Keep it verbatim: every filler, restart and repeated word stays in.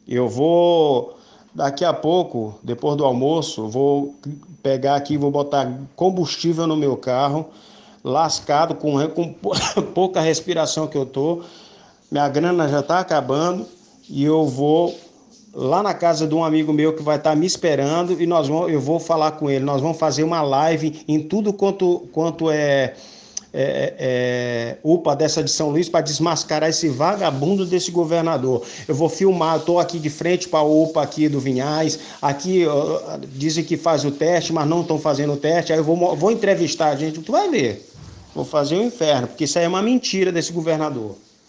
Eu vou, daqui a pouco, depois do almoço, vou pegar aqui, vou botar combustível no meu carro, lascado, com, com pouca respiração que eu tô. Minha grana já está acabando e eu vou lá na casa de um amigo meu que vai estar me esperando e nós vamos, eu vou falar com ele. Nós vamos fazer uma live em tudo quanto, quanto é, é, é UPA dessa de São Luís para desmascarar esse vagabundo desse governador. Eu vou filmar, estou aqui de frente para a UPA aqui do Vinhais. Aqui ó, dizem que faz o teste, mas não estão fazendo o teste. Aí eu vou, vou entrevistar a gente, tu vai ver. Vou fazer o um inferno, porque isso aí é uma mentira desse governador.